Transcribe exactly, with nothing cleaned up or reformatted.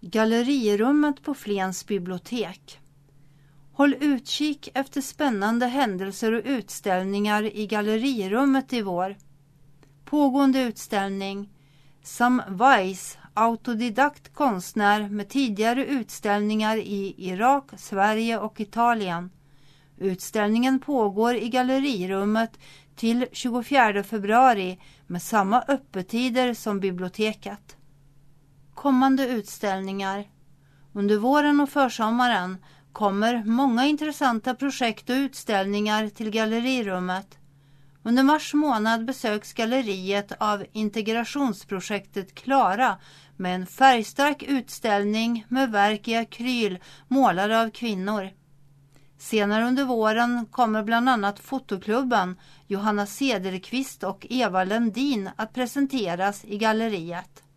Gallerirummet på Flens bibliotek. Håll utkik efter spännande händelser och utställningar i gallerirummet i vår. Pågående utställning. Sam Weiss, autodidakt konstnär med tidigare utställningar i Irak, Sverige och Italien. Utställningen pågår i gallerirummet till tjugofjärde februari med samma öppettider som biblioteket. Kommande utställningar. Under våren och försommaren kommer många intressanta projekt och utställningar till gallerirummet. Under mars månad besöks galleriet av integrationsprojektet Klara med en färgstark utställning med verk i akryl målade av kvinnor. Senare under våren kommer bland annat fotoklubben Johanna Cederqvist och Eva Lendin att presenteras i galleriet.